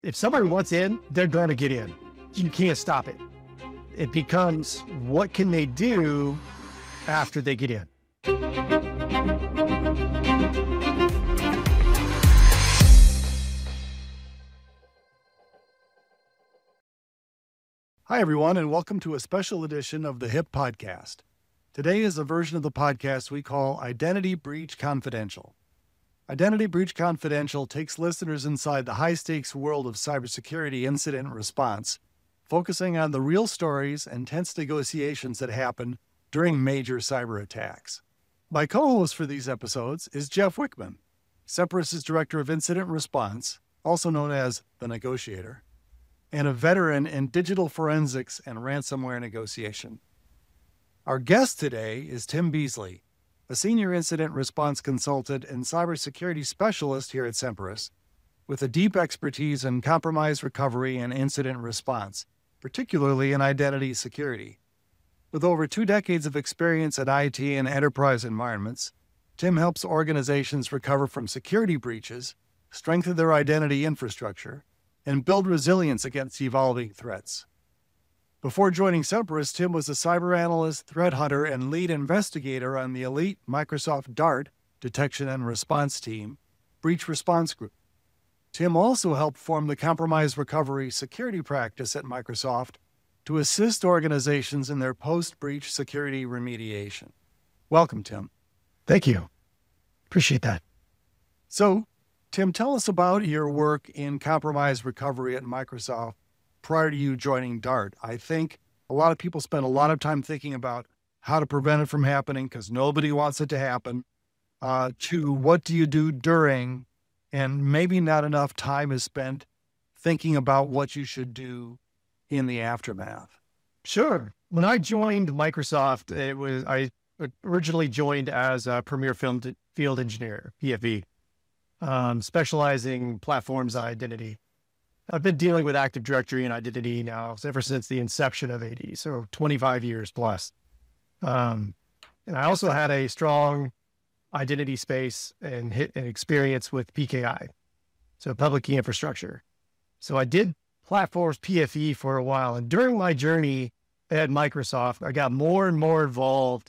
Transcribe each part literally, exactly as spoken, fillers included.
if somebody wants in, they're going to get in. You can't stop it. It becomes, what can they do after they get in? Hi, everyone, and welcome to a special edition of the H I P Podcast. Today is a version of the podcast we call Identity Breach Confidential. Identity Breach Confidential takes listeners inside the high-stakes world of cybersecurity incident response, focusing on the real stories and tense negotiations that happen during major cyber attacks. My co-host for these episodes is Jeff Wickman, Semperis' Director of Incident Response, also known as the Negotiator, and a veteran in digital forensics and ransomware negotiation. Our guest today is Tim Beasley, a senior incident response consultant and cybersecurity specialist here at Semperis, with a deep expertise in compromise recovery and incident response, particularly in identity security. With over two decades of experience in I T and enterprise environments, Tim helps organizations recover from security breaches, strengthen their identity infrastructure, and build resilience against evolving threats. Before joining Semperis, Tim was a cyber analyst, threat hunter, and lead investigator on the elite Microsoft DART detection and response team, Breach Response Group. Tim also helped form the compromise recovery security practice at Microsoft to assist organizations in their post-breach security remediation. Welcome, Tim. Thank you. Appreciate that. So, Tim, tell us about your work in compromise recovery at Microsoft prior to you joining DART. I think a lot of people spend a lot of time thinking about how to prevent it from happening because nobody wants it to happen, uh, to what do you do during, and maybe not enough time is spent thinking about what you should do in the aftermath. Sure. When I joined Microsoft, it was I originally joined as a Premier Field, Field Engineer, P F E. Um, specializing platforms and identity. I've been dealing with Active Directory and identity now ever since the inception of A D, so twenty-five years plus. Um, and I also had a strong identity space and hit and experience with P K I, so public key infrastructure. So I did platforms P F E for a while, and during my journey at Microsoft, I got more and more involved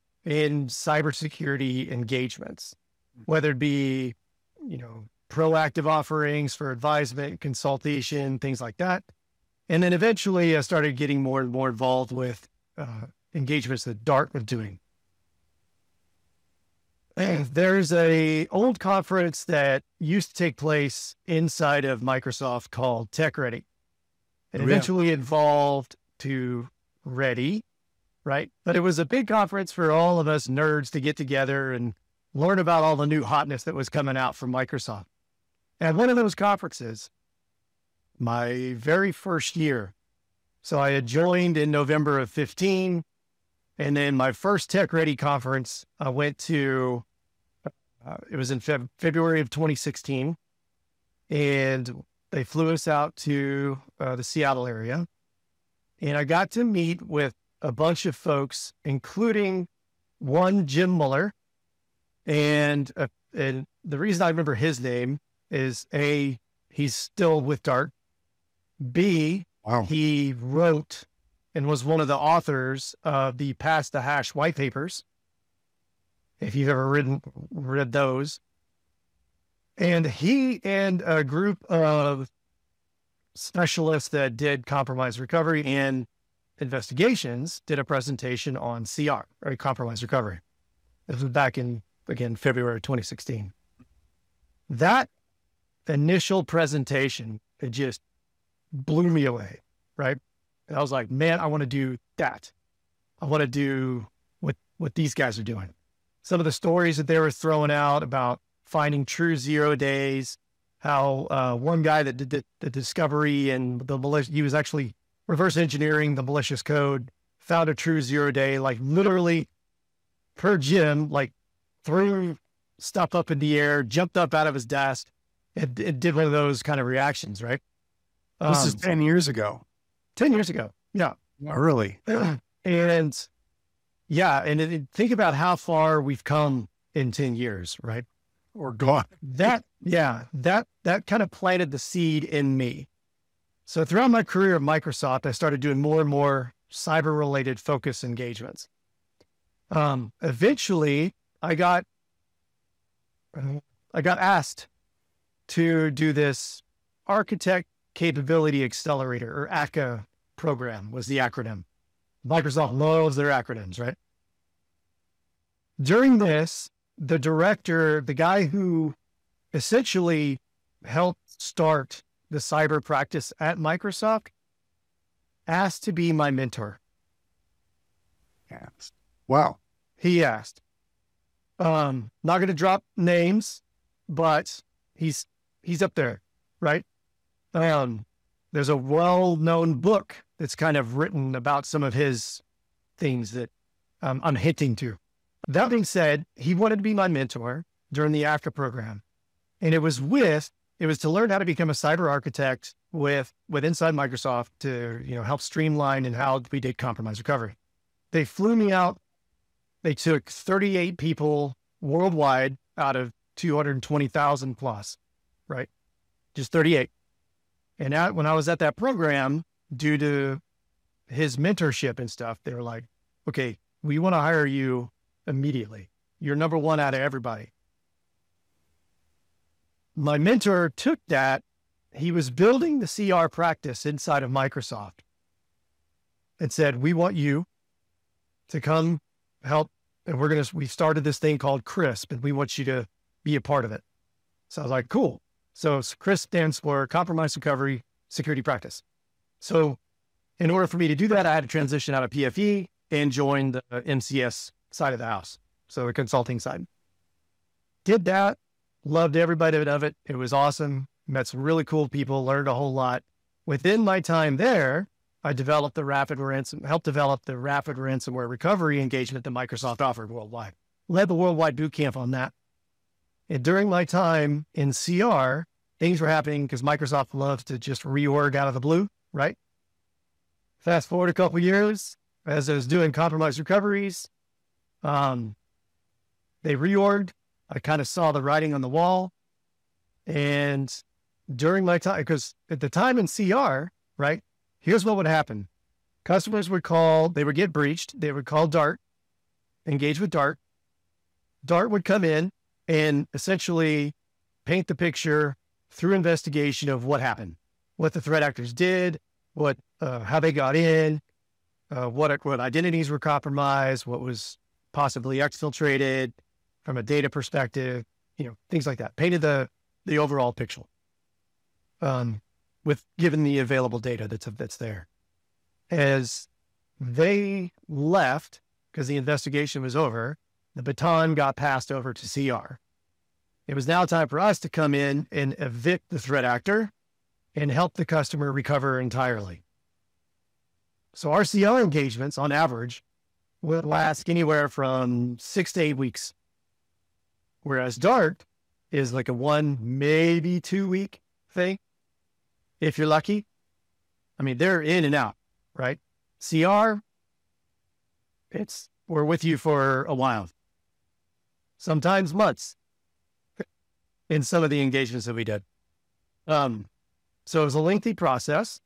in cybersecurity engagements, whether it be you know, proactive offerings for advisement, consultation, things like that. And then eventually I started getting more and more involved with uh, engagements that DART was doing. And there's a old conference that used to take place inside of Microsoft called Tech Ready. It eventually evolved to Ready, right? But it was a big conference for all of us nerds to get together and learn about all the new hotness that was coming out from Microsoft. And one of those conferences, my very first year, so I had joined in November of fifteen, and then my first Tech Ready conference, I went to, uh, it was in Feb- February of twenty sixteen, and they flew us out to uh, the Seattle area, and I got to meet with a bunch of folks, including one Jim Muller. And, uh, and the reason I remember his name is A, he's still with DART. B, wow. He wrote and was one of the authors of the Pass the Hash white papers, if you've ever read, read those. And he and a group of specialists that did compromise recovery and investigations did a presentation on C R, or compromise recovery. This was back in again, February twenty sixteen. That initial presentation, it just blew me away, right? And I was like, man, I want to do that. I want to do what, what these guys are doing. Some of the stories that they were throwing out about finding true zero days, how uh, one guy that did the, the discovery and the malicious, he was actually reverse engineering the malicious code, found a true zero day, like literally per Jim, like threw stuff up in the air, jumped up out of his desk, and, and did one of those kind of reactions, right? This um, is ten years ago. ten years ago. Yeah. Early. And yeah. And it, think about how far we've come in ten years, right? or gone. That, yeah, that, that kind of planted the seed in me. So throughout my career at Microsoft, I started doing more and more cyber related focus engagements. Um, eventually I got, I got asked to do this Architect Capability Accelerator, or A C A program was the acronym. Microsoft loves their acronyms, right? During this, the director, the guy who essentially helped start the cyber practice at Microsoft, asked to be my mentor. Asked. Wow. He asked. Um, not going to drop names, but he's he's up there, right? Um, there's a well-known book that's kind of written about some of his things that um, I'm hinting to. That being said, he wanted to be my mentor during the A C A program. And it was with, it was to learn how to become a cyber architect with, with inside Microsoft to, you know, help streamline and how we did compromise recovery. They flew me out. They took thirty-eight people worldwide out of two hundred twenty thousand plus, right? Just thirty-eight. And at, when I was at that program, due to his mentorship and stuff, they were like, okay, we want to hire you immediately. You're number one out of everybody. My mentor took that. He was building the C R practice inside of Microsoft and said, we want you to come help. And we're going to, we started this thing called CRISP, and we want you to be a part of it. So I was like, cool. So CRISP stands for Compromise Recovery Security Practice. So in order for me to do that, I had to transition out of P F E and join the M C S side of the house. So the consulting side. Did that. Loved every bit of it. It was awesome. Met some really cool people, learned a whole lot. Within my time there, I developed the rapid ransom, helped develop the rapid ransomware recovery engagement that Microsoft offered worldwide. Led the worldwide boot camp on that. And during my time in C R, things were happening because Microsoft loves to just reorg out of the blue, right? Fast forward a couple of years, as I was doing compromise recoveries, um, they reorged. I kind of saw the writing on the wall. And during my time, because at the time in C R, right, here's what would happen. Customers would call, they would get breached. They would call DART, engage with DART. DART would come in and essentially paint the picture through investigation of what happened, what the threat actors did, what, uh, how they got in, uh, what, what identities were compromised, what was possibly exfiltrated from a data perspective, you know, things like that. Painted the, the overall picture, um, with given the available data that's, that's there. As they left, because the investigation was over, the baton got passed over to C R. It was now time for us to come in and evict the threat actor and help the customer recover entirely. So our C R engagements on average would last anywhere from six to eight weeks. Whereas DART is like a one, maybe two week thing. If you're lucky. I mean, they're in and out, right? C R, it's, we're with you for a while. Sometimes months in some of the engagements that we did. Um, so it was a lengthy process.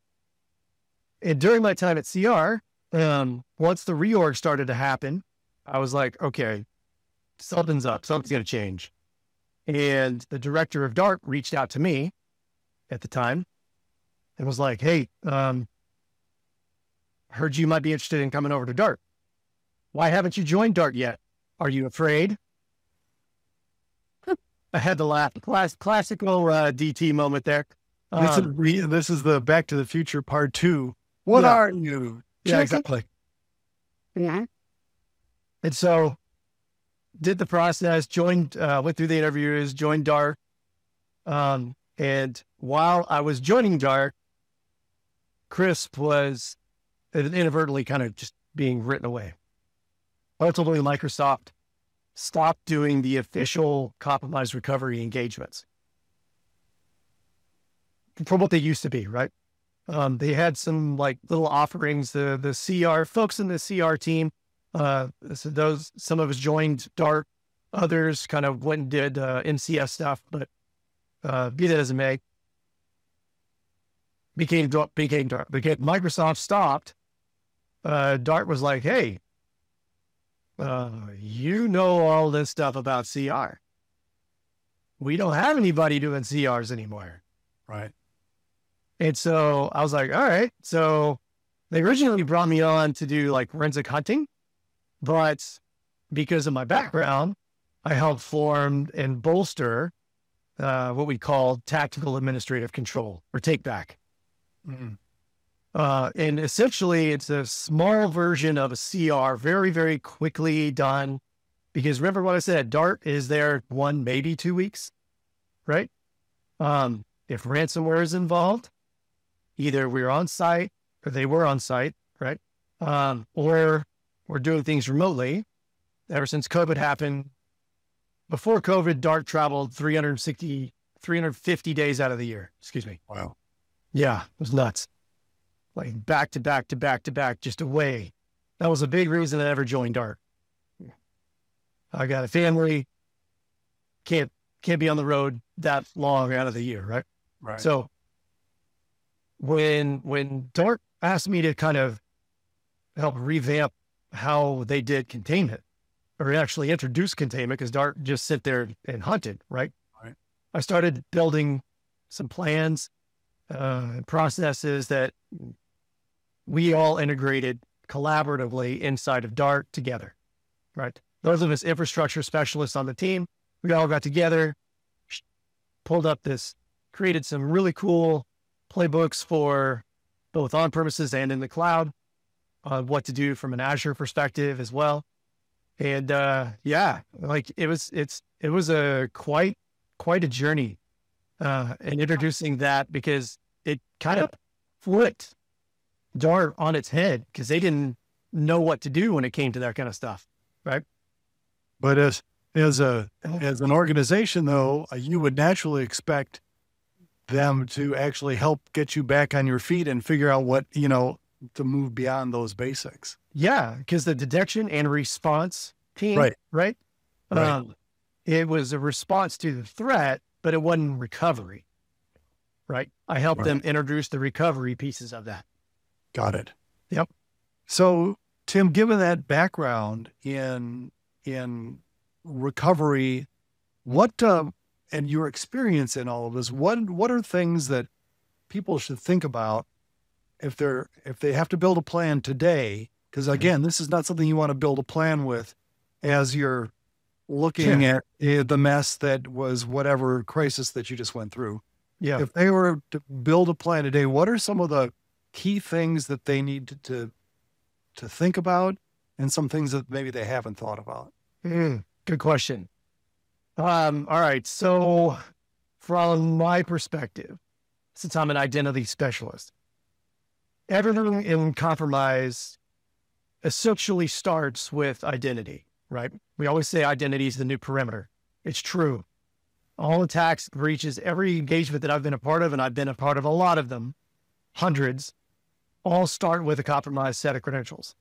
And during my time at C R, um, once the reorg started to happen, I was like, okay, something's up, something's going to change. And the director of DART reached out to me at the time and was like, hey, um, heard you might be interested in coming over to DART. Why haven't you joined DART yet? Are you afraid? I had to laugh. Class, classical uh, D T moment there. Um, this, is re- this is the Back to the Future part two. What yeah. are you? Yeah, exactly. Yeah. And so did the process, joined, uh, went through the interviews, joined DART. Um, and while I was joining DART, CRISP was inadvertently kind of just being written away. Ultimately, Microsoft stopped doing the official compromise recovery engagements from what they used to be, right? Um, they had some like little offerings, the, the C R folks in the C R team, uh, so those, some of us joined DART Others kind of went and did uh, M C S stuff, but uh, be that as it may, became became Dart. Became Microsoft stopped. Uh, Dart was like, hey, uh, you know all this stuff about C R. We don't have anybody doing C Rs anymore. Right. And so I was like, all right. So they originally brought me on to do like forensic hunting, but because of my background, I helped form and bolster uh, what we call tactical administrative control, or take back. Mm-hmm. Uh, and essentially it's a small version of a C R, very, very quickly done. Because remember what I said, Dart is there one, maybe two weeks, right? Um, if ransomware is involved, either we're on site or they were on site, right? Um, or we're doing things remotely. Ever since COVID happened, before COVID, Dart traveled three hundred sixty, three hundred fifty days out of the year. Excuse me. Wow. Yeah, it was nuts. Like back to back to back to back, just away. That was a big reason I ever joined Dart. I got a family, can't can't be on the road that long out of the year, right? Right. So when when Dart asked me to kind of help revamp how they did containment, or actually introduce containment, because Dart just sit there and hunted, right? Right. I started building some plans uh, and processes that we all integrated collaboratively inside of Dart together, right? Those of us infrastructure specialists on the team, we all got together, pulled up this, created some really cool playbooks for both on premises and in the cloud, on uh, what to do from an Azure perspective as well. And uh, yeah, like it was, it's, it was a quite, quite a journey uh, in introducing that, because it kind of flipped Dart on its head, because they didn't know what to do when it came to that kind of stuff, right? But as as a as an organization, though, you would naturally expect them to actually help get you back on your feet and figure out what, you know, to move beyond those basics. Yeah, because the detection and response team, right, right, right. Um, it was a response to the threat, but it wasn't recovery, right? I helped right. them introduce the recovery pieces of that. Got it. Yep. So, Tim, given that background in in recovery, what uh, and your experience in all of this, what what are things that people should think about if they're if they have to build a plan today? Because again, this is not something you want to build a plan with as you're looking Sure. at uh, the mess that was whatever crisis that you just went through. Yeah. If they were to build a plan today, what are some of the key things that they need to to, to think about, and some things that maybe they haven't thought about? Mm, good question. Um, all right. So from my perspective, since I'm an identity specialist, everything in compromise essentially starts with identity, right? We always say identity is the new perimeter. It's true. All attacks, breaches, every engagement that I've been a part of, and I've been a part of a lot of them, hundreds, all start with a compromised set of credentials.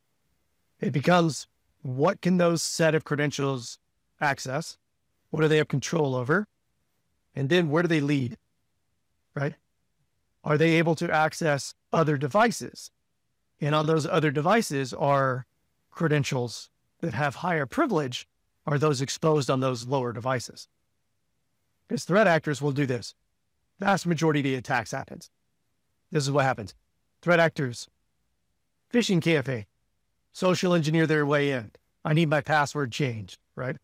It becomes, what can those set of credentials access? What do they have control over? And then where do they lead, right? Are they able to access other devices? And on those other devices are credentials that have higher privilege, are those exposed on those lower devices. Because threat actors will do this. Vast majority of the attacks happens. This is what happens. Threat actors, phishing campaign, social engineer their way in. I need my password changed, right?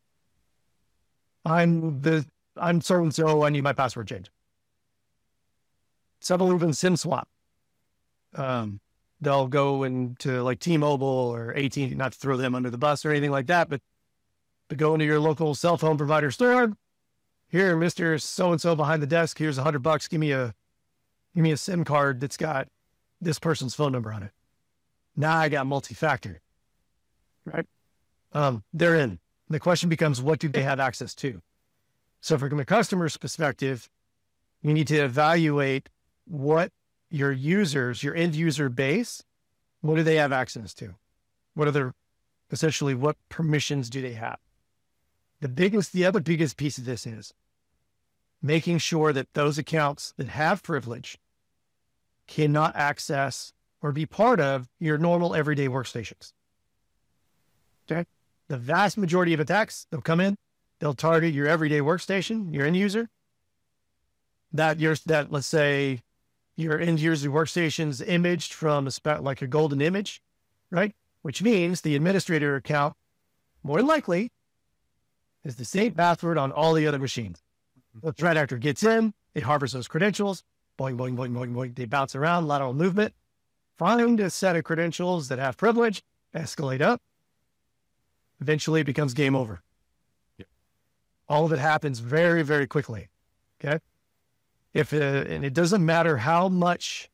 I'm the, I'm so-and-so, I need my password changed. Some will even SIM swap. Um, they'll go into like T-Mobile or A T and T, not to throw them under the bus or anything like that, but to go into your local cell phone provider store. Here, Mister So-and-so behind the desk, here's a hundred bucks. Give me a, give me a SIM card that's got this person's phone number on it. Now I got multi-factor, right? Um, they're in. The question becomes, what do they have access to? So from the customer's perspective, you need to evaluate what your users, your end user base, what do they have access to? What are their, essentially, what permissions do they have? The biggest, the other biggest piece of this is making sure that those accounts that have privilege cannot access or be part of your normal everyday workstations. Okay. The vast majority of attacks, they'll come in, they'll target your everyday workstation, your end user. That your that let's say your end user workstation's imaged from a spe- like a golden image, right? Which means the administrator account, more than likely, is the same password on all the other machines. The threat actor gets in, it harbors those credentials, boing, boing, boing, boing, boing. They bounce around, lateral movement, find a set of credentials that have privilege, escalate up. Eventually it becomes game over. Yep. All of it happens very, very quickly. Okay. If it, and it doesn't matter how much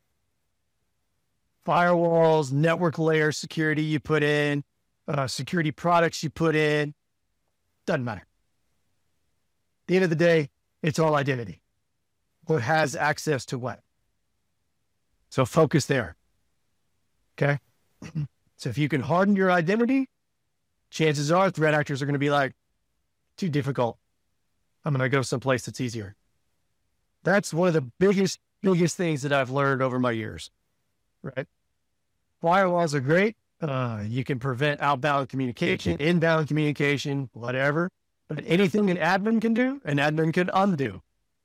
firewalls, network layer security you put in, uh, security products you put in, doesn't matter. At the end of the day, it's all identity. What has access to what? So focus there. Okay. So if you can harden your identity, chances are threat actors are going to be like, too difficult. I'm going to go someplace that's easier. That's one of the biggest, biggest things that I've learned over my years, right? Firewalls are great. Uh, you can prevent outbound communication, inbound communication, whatever. But anything an admin can do, an admin can undo.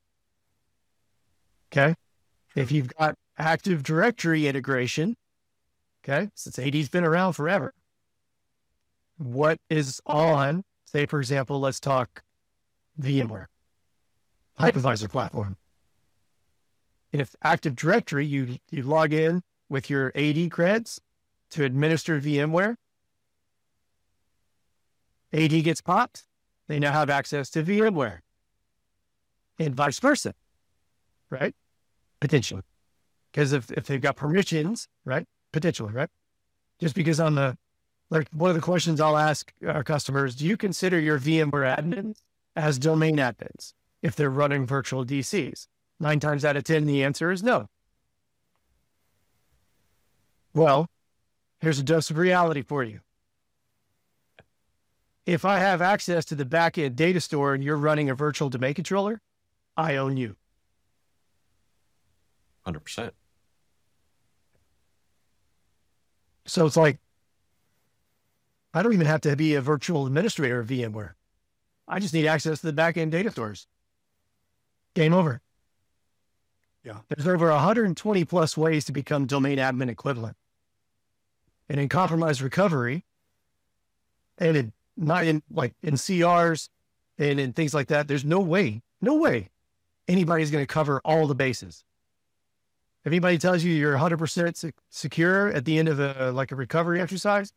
Okay? If you've got Active Directory integration, okay, since A D's been around forever, what is on, say, for example, let's talk VMware, hypervisor platform. If Active Directory, you, you log in with your A D creds to administer VMware, A D gets popped, they now have access to VMware. And vice versa, right? Potentially. Because if, if they've got permissions, right? Potentially, right? Just because on the, like one of the questions I'll ask our customers, do you consider your VMware admins as domain admins if they're running virtual D Cs? Nine times out of ten, the answer is no. Well, here's a dose of reality for you. If I have access to the backend data store and you're running a virtual domain controller, I own you. one hundred percent. So it's like, I don't even have to be a virtual administrator of VMware. I just need access to the backend data stores. Game over. Yeah. There's over one hundred twenty plus ways to become domain admin equivalent. And in compromise recovery, and in not in like in C Rs and in things like that, there's no way, no way anybody's going to cover all the bases. If anybody tells you you're one hundred percent sec- secure at the end of a like a recovery exercise,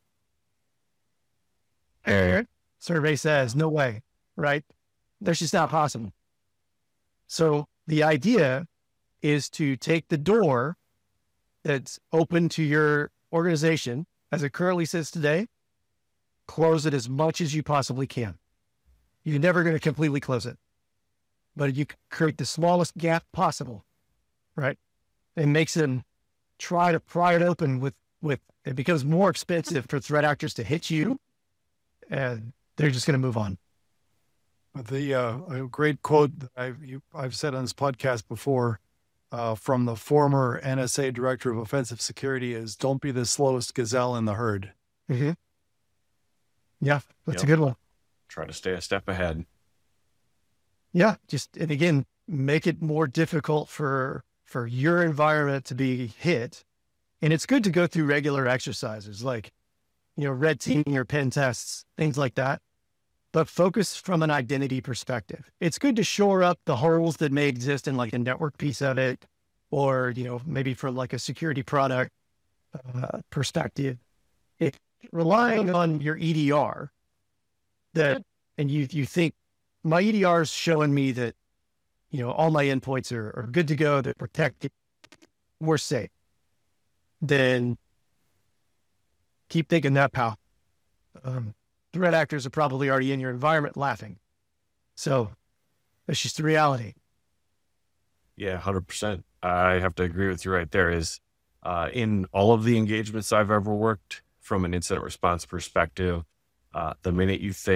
survey says no way, right? That's just not possible. So the idea is to take the door that's open to your organization as it currently sits today, close it as much as you possibly can. You're never going to completely close it, but you create the smallest gap possible, right? It makes them try to pry it open with, with, it becomes more expensive for threat actors to hit you, and they're just going to move on. The uh, a great quote that I've, you, I've said on this podcast before uh, from the former N S A Director of Offensive Security is, don't be the slowest gazelle in the herd. Mm-hmm. Yeah, that's Yep. a good one. Try to stay a step ahead. Yeah, just, and again, make it more difficult for, for your environment to be hit. And it's good to go through regular exercises like, you know, red teaming or pen tests, things like that. But focus from an identity perspective. It's good to shore up the holes that may exist in like a network piece of it, or, you know, maybe from like a security product uh, perspective. If relying on your E D R that, and you, you think my E D R is showing me that, you know, all my endpoints are, are good to go, they're protected, we're safe, then keep thinking that, pal. Um, threat actors are probably already in your environment laughing. So that's just the reality. Yeah, one hundred percent. I have to agree with you right there. Is uh, in all of the engagements I've ever worked from an incident response perspective, uh, the minute you think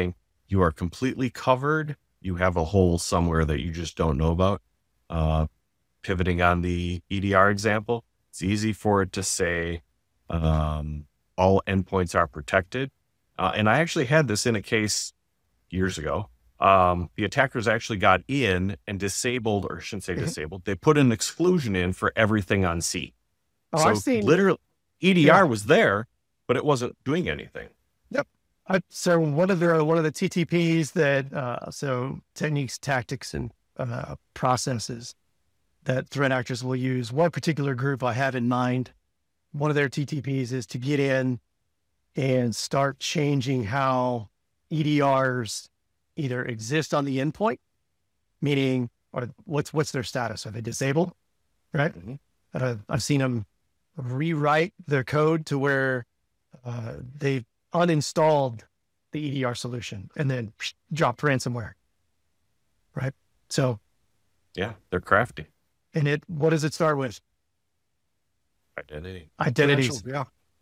you are completely covered. You have a hole somewhere that you just don't know about. Uh, pivoting on the E D R example, it's easy for it to say um, all endpoints are protected. Uh, and I actually had this in a case years ago. Um, the attackers actually got in and disabled, or I shouldn't say disabled, they put an exclusion in for everything on C. Oh, so I've seen literally E D R yeah. was there, but it wasn't doing anything. Yep. I, so one of the one of the T T Ps that uh, so techniques, tactics, and uh, processes that threat actors will use. One particular group I have in mind, one of their T T Ps is to get in and start changing how E D Rs either exist on the endpoint, meaning or what's what's their status? Are they disabled? Right. Mm-hmm. Uh, I've seen them rewrite their code to where uh, they've uninstalled the E D R solution and then psh, dropped ransomware. Right. So, yeah, they're crafty. And it, what does it start with? Identity. Identities. Yeah.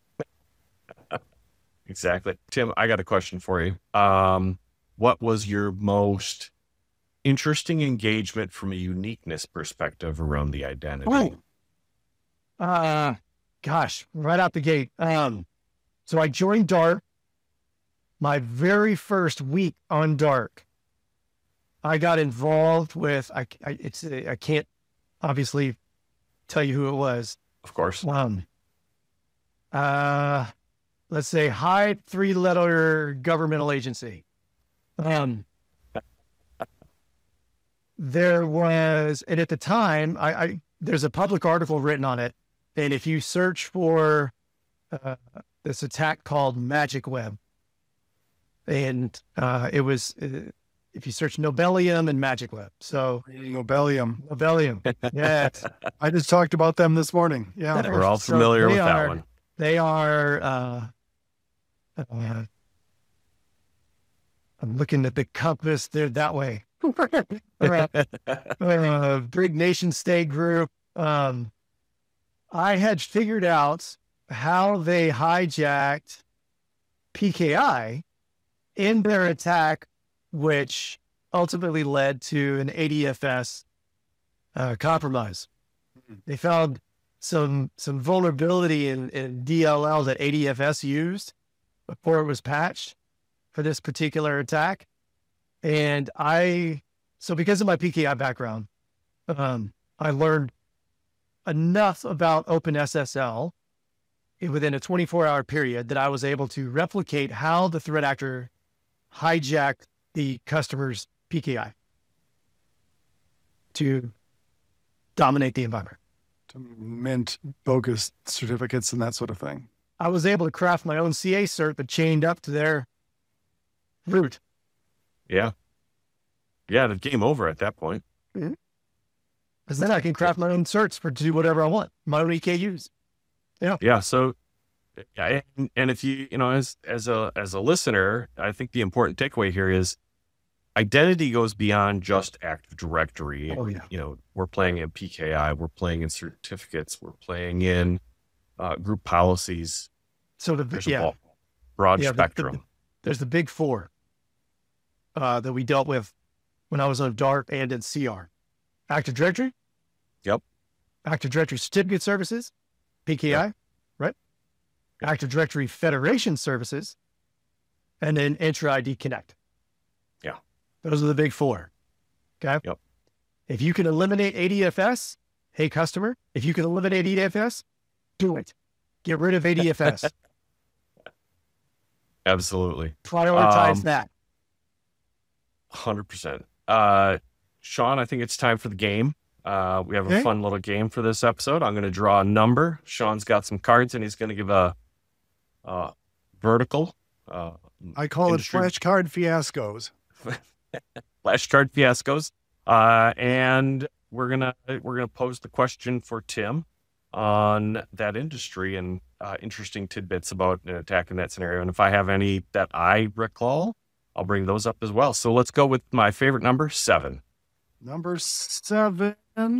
Exactly. Tim, I got a question for you. Um, what was your most interesting engagement from a uniqueness perspective around the identity? Oh. Uh, gosh, right out the gate. Um, so I joined Dart. My very first week on Dart, I got involved with, I, I, it's, I can't obviously tell you who it was. Of course. Um, uh, let's say high three-letter governmental agency. Um, there was, and at the time, I, I there's a public article written on it, and if you search for uh, this attack called Magic Web, and uh, it was, uh, if you search Nobelium and Magic Web, so Nobelium, Nobelium, yes, I just talked about them this morning. Yeah, we're all familiar so with are, that one. They are. Uh, uh, I'm looking at the compass. They're that way. uh, uh, big nation state group. Um, I had figured out how they hijacked P K I in their attack, which ultimately led to an A D F S uh, compromise. They found some some vulnerability in, in D L L that A D F S used before it was patched for this particular attack. And I, so because of my P K I background, um, I learned enough about OpenSSL within a twenty-four hour period that I was able to replicate how the threat actor hijacked the customer's P K I to dominate the environment. To mint bogus certificates and that sort of thing. I was able to craft my own C A cert, but chained up to their root. Yeah. Yeah, the game over at that point. Because mm-hmm. then I can craft my own certs for to do whatever I want, my own E K Us. Yeah. Yeah. So, yeah, and, and if you, you know, as, as a, as a listener, I think the important takeaway here is identity goes beyond just Active Directory. Oh, yeah. You know, we're playing in P K I, we're playing in certificates, we're playing in uh, group policies. So the There's yeah. a broad yeah, spectrum. The, the, there's the big four uh, that we dealt with when I was on Dart and in C R. Active Directory. Yep. Active Directory Certificate Services, P K I, yep. Right? Yep. Active Directory Federation Services, and then Entra I D Connect. Yeah. Those are the big four. Okay. Yep. If you can eliminate A D F S, hey, customer, if you can eliminate A D F S, do it. Get rid of A D F S. Absolutely. Prioritize um, that. one hundred percent. Uh, Sean, I think it's time for the game. Uh, we have a okay. fun little game for this episode. I'm going to draw a number. Sean's got some cards, and he's going to give a, a vertical. Uh, I call industry. it flashcard fiascos. Flashcard fiascos. Uh, and we're gonna we're gonna pose the question for Tim on that industry and uh, interesting tidbits about an attack in that scenario. And if I have any that I recall, I'll bring those up as well. So let's go with my favorite number, seven. Number seven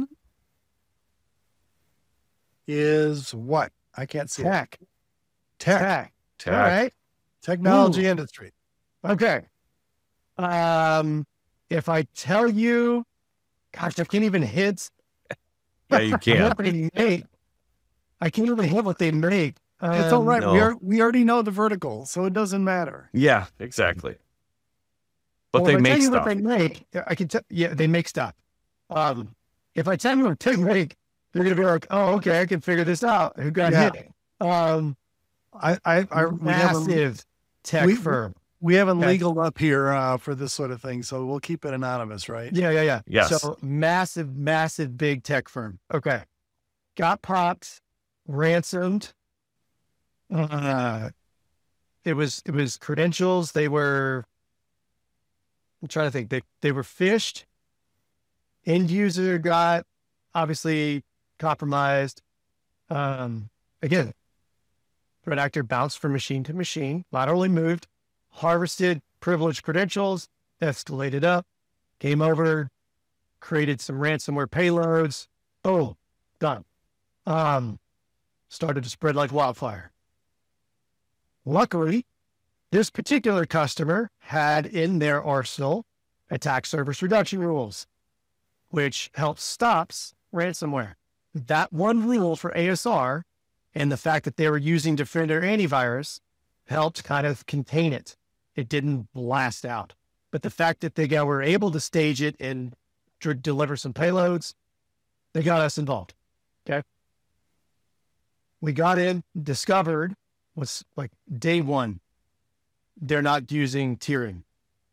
is what? I can't see. Tech. It. Tech. Tech. Tech. All right. Technology Ooh. Industry. Okay. Um, if I tell you, gosh, I can't even hit. Yeah, you can't. what they make. I can't even hit what they make. Um, It's all right. no. We are we already know the vertical, so it doesn't matter. Yeah, exactly. But well, they if I make tell you stuff. what they make, I can tell. Yeah, they make stuff. Um, if I tell you what they make, they're gonna be like, "Oh, okay, I can figure this out." Who got Yeah. hit? Um, I I, I we have a, massive tech we- firm. we haven't Okay. legal up here uh, for this sort of thing, so we'll keep it anonymous, right? Yeah, yeah, yeah. Yes. So massive, massive, big tech firm. Okay, got popped, ransomed. Uh, it was it was credentials. They were. I'm trying to think. They they were phished. End user got obviously compromised. Um, again, threat actor bounced from machine to machine, laterally moved, harvested privileged credentials, escalated up, came over, created some ransomware payloads. Oh, done. Um, started to spread like wildfire. Luckily, this particular customer had in their arsenal attack surface reduction rules, which helps stops ransomware. That one rule for A S R and the fact that they were using Defender antivirus helped kind of contain it. It didn't blast out. But the fact that they got, were able to stage it and d- deliver some payloads, they got us involved. Okay. We got in, discovered was like day one, they're not using tiering.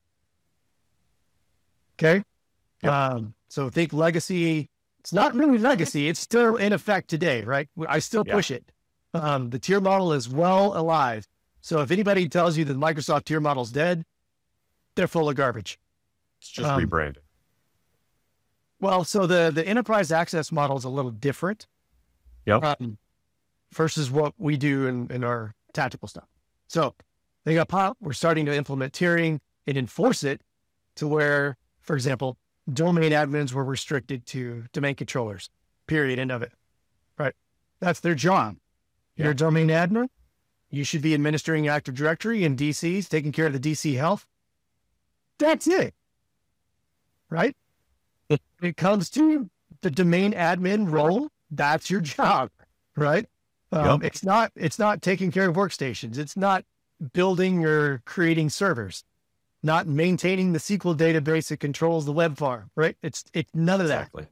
Okay. Yep. Um, so think legacy. It's not really legacy. It's still in effect today, right? I still Yeah. push it. Um, the tier model is well alive. So if anybody tells you that Microsoft tier model is dead, they're full of garbage. It's just um, rebranded. Well, so the, the enterprise access model is a little different. Yep. Um, versus what we do in, in our tactical stuff. So they got pop. We're starting to implement tiering and enforce it to where, for example, domain admins were restricted to domain controllers, period, end of it. Right. That's their job. You're Yeah. a domain admin. You should be administering Active Directory and D Cs, taking care of the D C health. That's it. Right. When it comes to the domain admin role, that's your job. Right. Um, Yep. It's not, it's not taking care of workstations. It's not building or creating servers, not maintaining the S Q L database that controls the web farm, right? It's, it's none of that. Exactly.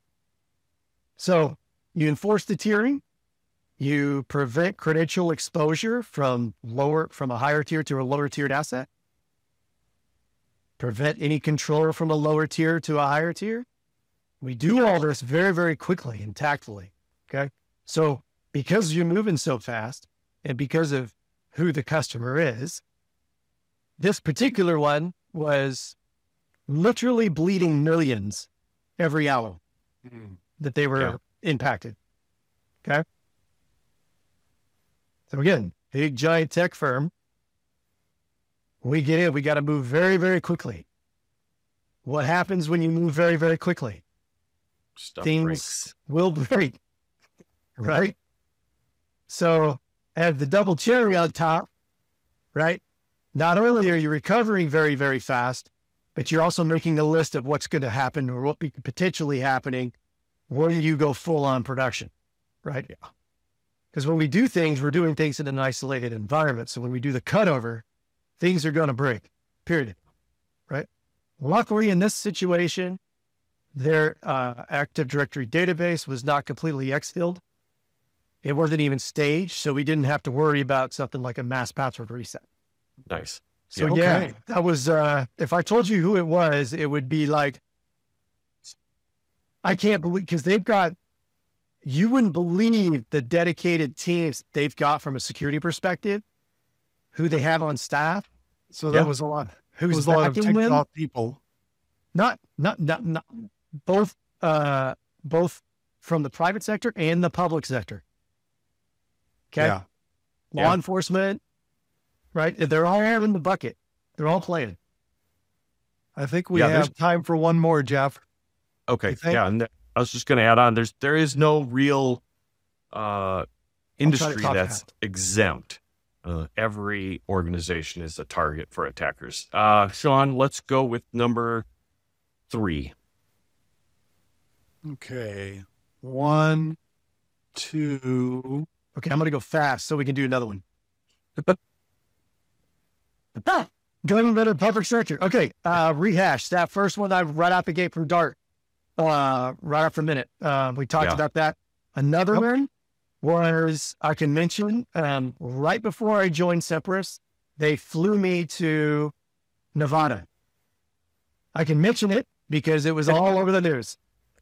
So you enforce the tiering, you prevent credential exposure from lower, from a higher tier to a lower tiered asset, prevent any controller from a lower tier to a higher tier. We do all this very, very quickly and tactfully. Okay. So because you're moving so fast and because of who the customer is, this particular one was literally bleeding millions every hour that they were Yeah. impacted. Okay. So again, big giant tech firm. We get in, we got to move very, very quickly. What happens when you move very, very quickly? Stuff Things breaks. will break, right? So at the double cherry on top, right? Not only are you recovering very, very fast, but you're also making a list of what's going to happen or what be potentially happening when you go full on production, right? Yeah. Because when we do things, we're doing things in an isolated environment. So when we do the cutover, things are going to break, period, right? Luckily, in this situation, their uh, Active Directory database was not completely exfilled. It wasn't even staged, so we didn't have to worry about something like a mass password reset. Nice. So Yeah, yeah, okay. that was, uh, if I told you who it was, it would be like, I can't believe, because they've got, you wouldn't believe the dedicated teams they've got from a security perspective, who they have on staff, So that Yeah. was a lot. It who's was a lot of backing them. TikTok people. Not, not, not, not, both, uh, both from the private sector and the public sector. Okay. Yeah. Law Yeah. enforcement, right? They're all in the bucket. They're all playing. I think we Yeah, have there's- time for one more, Jeff. Okay. You think? Yeah. And th- I was just going to add on, there's, there is no real uh, try to industry talk that's fast. exempt Uh, every organization is a target for attackers. Uh, Sean, let's go with number three. Okay. One, two. Okay, I'm going to go fast so we can do another one. Going to public structure. Okay, uh, rehash that first one I right out the gate from Dart. Uh, right after a minute. Uh, we talked Yeah. about that. Another Yep. one was, I can mention, um, right before I joined Semperis, they flew me to Nevada. I can mention it because it was all over the news.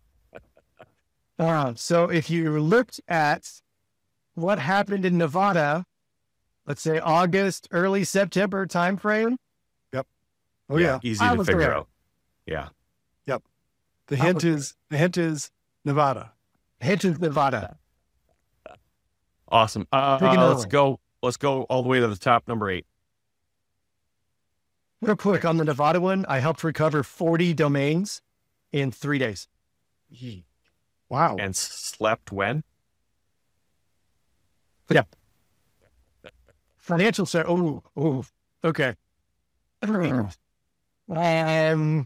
Uh, so if you looked at what happened in Nevada, let's say August, early September timeframe, Oh yeah. Easy I to was figure there. out. Yeah. The I hint was- is the hint is Nevada. head to Nevada. Awesome. Uh, Pick another let's one. go. Let's go all the way to the top, number eight. Real quick on the Nevada one, I helped recover forty domains in three days. Wow. And slept when? Financial ser Oh, oh, okay. Um,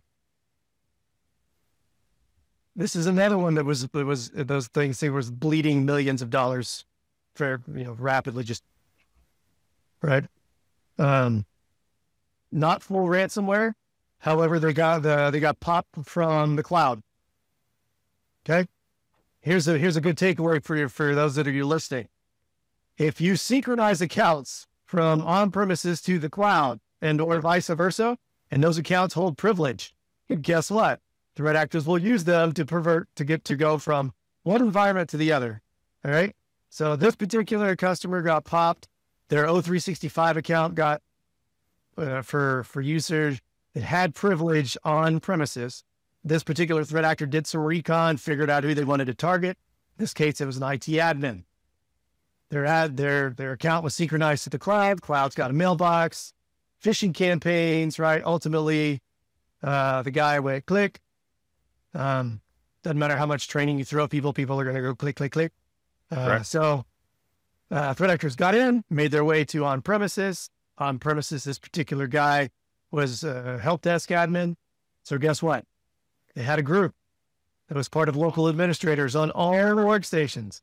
this is another one that was, it was those things, it was bleeding millions of dollars for, you know, rapidly just, right? Um, not full ransomware. However, they got the, they got popped from the cloud. Okay. Here's a, here's a good takeaway for you, for those that are you listening. If you synchronize accounts from on-premises to the cloud and or vice versa, and those accounts hold privilege, guess what? Threat actors will use them to pervert, to get to go from one environment to the other. All right. So this particular customer got popped. Their O three sixty-five account got uh, for, for users that had privilege on premises. This particular threat actor did some recon, figured out who they wanted to target. In this case, it was an I T admin. Their ad, their, their account was synchronized to the cloud. Cloud's got a mailbox, phishing campaigns, right? Ultimately, uh, the guy went click. Um, doesn't matter how much training you throw people, people are going to go click, click, click. Uh, Correct. so, uh, threat actors got in, made their way to on premises. On premises, this particular guy was a help desk admin. So guess what? They had a group that was part of local administrators on all the workstations.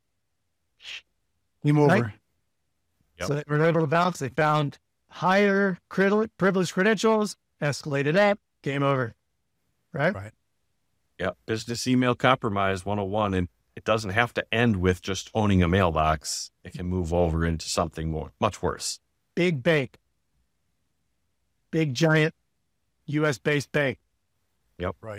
Game over. Right. Yep. So they were able to bounce. They found higher credit, privileged credentials, escalated up, game over. Right? Right. Yeah. Business email compromise one oh one. And it doesn't have to end with just owning a mailbox. It can move over into something more, much worse. Big bank. Big, giant U S based bank. Right.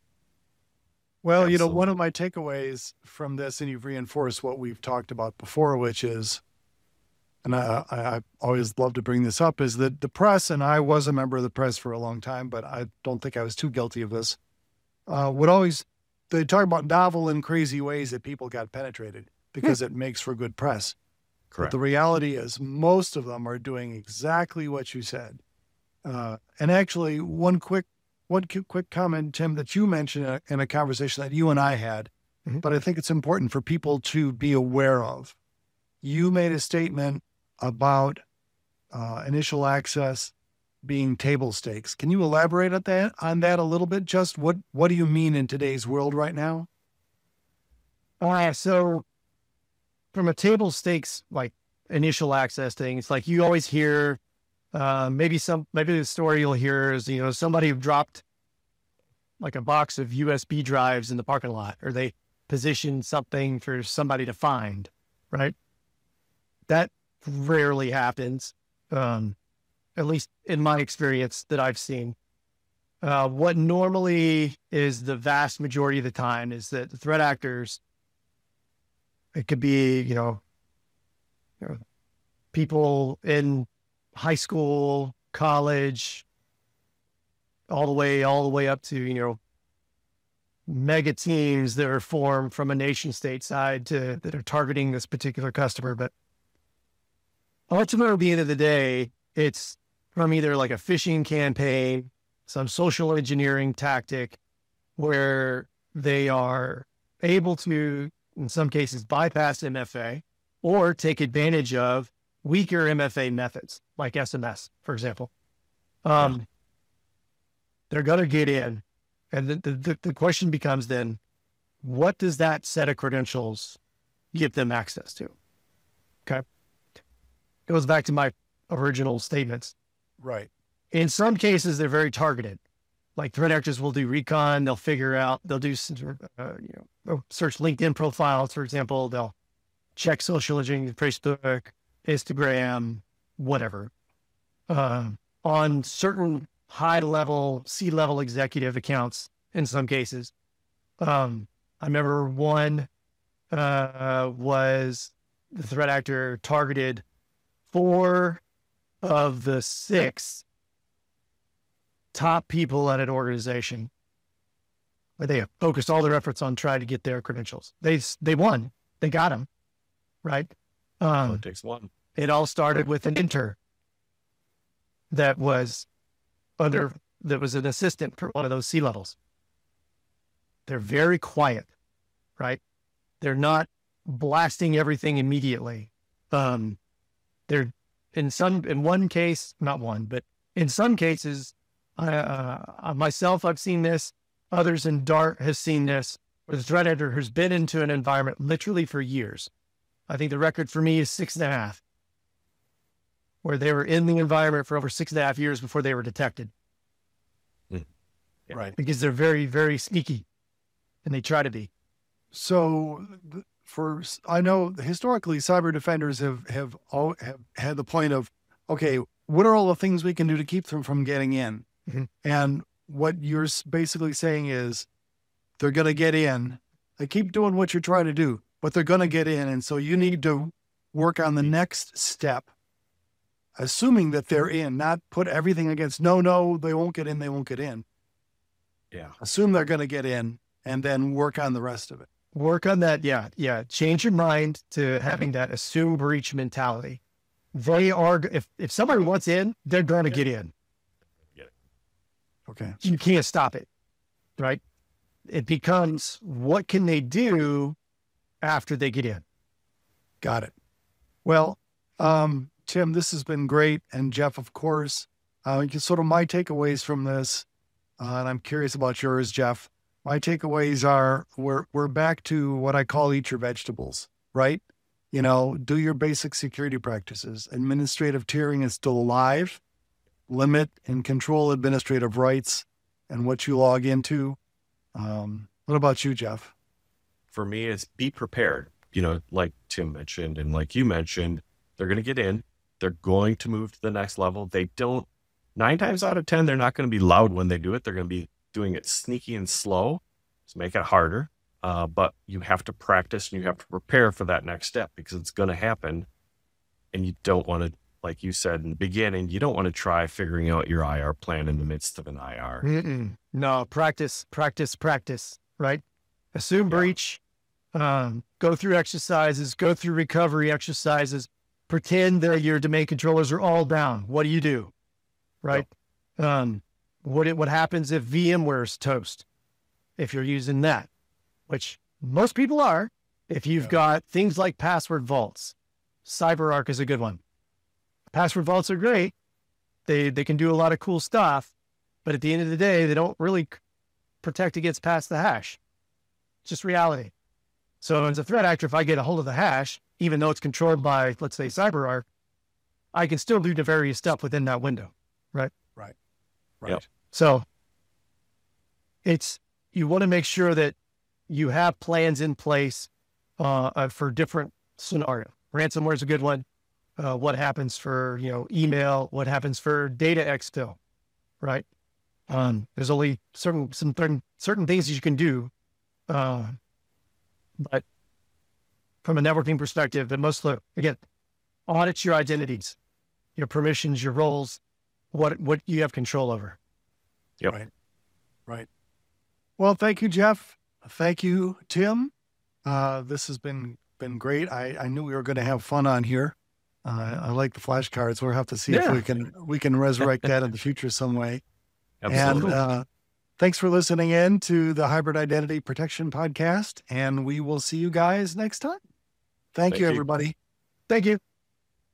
Well, you know, Absolutely. one of my takeaways from this, and you've reinforced what we've talked about before, which is, and I, I, I always love to bring this up, is that the press, and I was a member of the press for a long time, but I don't think I was too guilty of this, uh, would always, they talk about novel and crazy ways that people got penetrated because it makes for good press. But Correct. the reality is most of them are doing exactly what you said. Uh, and actually, one quick one cu- quick comment, Tim, that you mentioned in a, in a conversation that you and I had, Mhm. but I think it's important for people to be aware of. You made a statement about uh, initial access being table stakes. Can you elaborate on that on that a little bit? Just what what do you mean in today's world right now? Uh, so from a table stakes, like initial access thing, it's like you always hear, uh, maybe some, maybe the story you'll hear is, you know, somebody who dropped like a box of U S B drives in the parking lot, or they positioned something for somebody to find, right? That rarely happens. Um, at least in my experience that I've seen. Uh, what normally is the vast majority of the time is that the threat actors, it could be, you know, you know, people in high school, college, all the way, all the way up to, you know, mega teams that are formed from a nation state side to that are targeting this particular customer. But ultimately, at the end of the day, it's from either like a phishing campaign, some social engineering tactic, where they are able to, in some cases, bypass M F A or take advantage of weaker M F A methods, like S M S, for example. Um, yeah. They're going to get in. And the, the, the question becomes then, what does that set of credentials give them access to? Okay. Goes back to my original statements. Right. In some cases, they're very targeted. Like threat actors will do recon. They'll figure out, they'll do, uh, you know, search LinkedIn profiles, for example. They'll check social engineering, Facebook, Instagram, whatever. Uh, on certain high-level, C-level executive accounts in some cases. Um, I remember one uh, was the threat actor targeted four of the six top people at an organization. Where they focused all their efforts on trying to get their credentials. They they won. They got them, right? Um, oh, it takes one. It all started with an intern that was under, that was an assistant for one of those C levels. They're very quiet, right? They're not blasting everything immediately. Um, they're in some, in one case, not one, but in some cases, uh, myself, I've seen this. Others in Dart has seen this, where the threat actor has been into an environment literally for years. I think the record for me is six and a half, where they were in the environment for over six and a half years before they were detected. Mm. Yeah. Right. Because they're very, very sneaky, and they try to be. So for, I know historically cyber defenders have, have, all, have had the point of, okay, what are all the things we can do to keep them from getting in? Mm-hmm. And what you're basically saying is they're going to get in. They keep doing what you're trying to do, but they're going to get in. And so you need to work on the next step, assuming that they're in, not put everything against, no, no, they won't get in. They won't get in. Yeah. Assume they're going to get in and then work on the rest of it. Work on that. Yeah. Yeah. Change your mind to having that assume breach mentality. They are, if, if somebody wants in, they're going to get in. Okay. You can't stop it, right? It becomes, what can they do after they get in? Got it. Well, um, Tim, this has been great. And Jeff, of course, uh, sort of my takeaways from this, uh, and I'm curious about yours, Jeff. My takeaways are we're, we're back to what I call eat your vegetables, right? You know, do your basic security practices. Administrative tiering is still alive. Limit and control administrative rights and what you log into. Um, what about you, Jeff? For me, it's be prepared. You know, like Tim mentioned, and like you mentioned, they're going to get in. They're going to move to the next level. They don't, nine times out of ten, they're not going to be loud when they do it. They're going to be doing it sneaky and slow to make it harder. Uh, but you have to practice and you have to prepare for that next step because it's going to happen. And you don't want to, like you said in the beginning, you don't want to try figuring out your I R plan in the midst of an I R. Mm-mm. No, practice, practice, practice, right? Assume Yeah. breach, um, go through exercises, go through recovery exercises, pretend that your domain controllers are all down. What do you do? Right? Yep. Um, what, it, what happens if VMware's toast? If you're using that, which most people are, if you've Yeah. got things like password vaults, CyberArk is a good one. Password vaults are great. They they can do a lot of cool stuff, but at the end of the day, they don't really c- protect against pass the hash. It's just reality. So as a threat actor, if I get a hold of the hash, even though it's controlled by, let's say, CyberArk, I can still do nefarious stuff within that window, right? Right. Right. Yep. So it's, you want to make sure that you have plans in place uh, uh, for different scenarios. Ransomware is a good one. Uh, what happens for, you know, email, what happens for data exfil, right? Um, there's only certain, some certain, certain things you can do. Uh, but from a networking perspective, and most of the, again, audit your identities, your permissions, your roles, what, what you have control over. Yep. Right. Right. Well, thank you, Jeff. Thank you, Tim. Uh, this has been, been great. I, I knew we were going to have fun on here. Uh, I like the flashcards. We'll have to see Yeah. if we can, we can resurrect that in the future some way. Absolutely. And uh, thanks for listening in to the Hybrid Identity Protection Podcast. And we will see you guys next time. Thank, Thank you, you. everybody. Thank you.